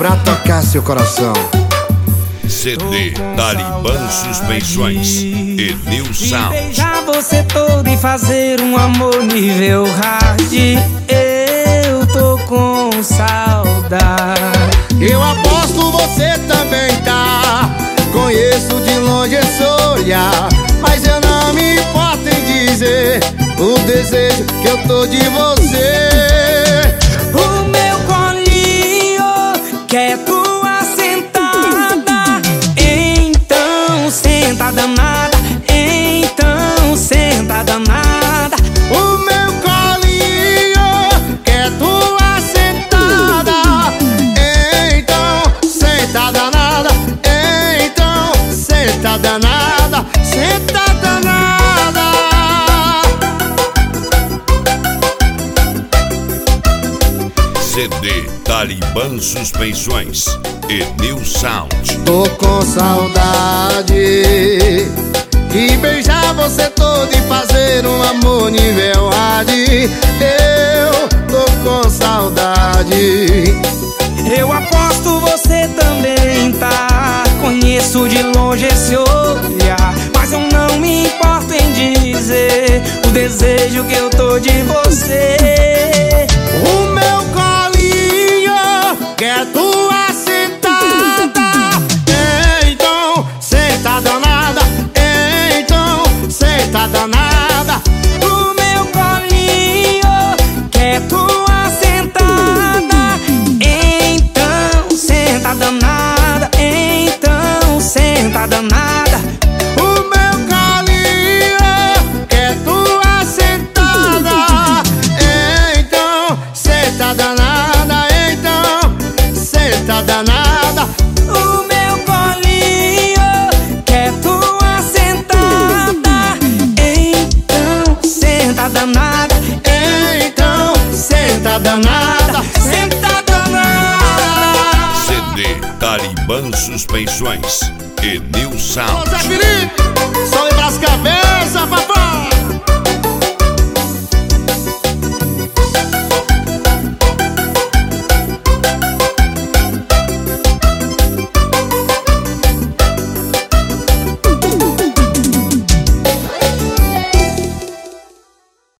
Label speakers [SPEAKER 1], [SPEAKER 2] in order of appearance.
[SPEAKER 1] pra tocar seu coração.
[SPEAKER 2] CD Talibã Suspensões e New Sound.
[SPEAKER 3] Beijar você todo e fazer um amor nível hard. Eu tô com saudade.
[SPEAKER 1] Eu aposto você também tá. Conheço de longe esse olhar, mas eu não me importo em dizer o desejo que eu tô de você.
[SPEAKER 3] O meu colinho quer tua sentada. Então senta danada. Então senta danada.
[SPEAKER 1] O meu colinho quer tua sentada. Então senta danada. Então senta danada. Senta danada.
[SPEAKER 2] CD Talibã Suspensões e New Sound.
[SPEAKER 1] Tô com saudade de beijar você todo e fazer um amor nível hard. Eu tô com saudade.
[SPEAKER 3] Eu aposto você também tá. Conheço de longe esse olhar, mas eu não me importo em dizer o desejo que eu tô de você.
[SPEAKER 1] O meu colinho quer tua sentada. Então senta danada. Então senta danada.
[SPEAKER 3] O meu colinho quer tua sentada. Então senta danada. Então senta danada.
[SPEAKER 1] O meu colinho quer tua sentada. Então senta danada. Então senta danada.
[SPEAKER 3] O meu colinho quer tua sentada. Então senta danada.
[SPEAKER 1] Então senta danada.
[SPEAKER 3] Senta danada.
[SPEAKER 2] CD Talibã Suspensões e New Sound.
[SPEAKER 1] Ô Zé Felipe, sobe pras cabeças, papai.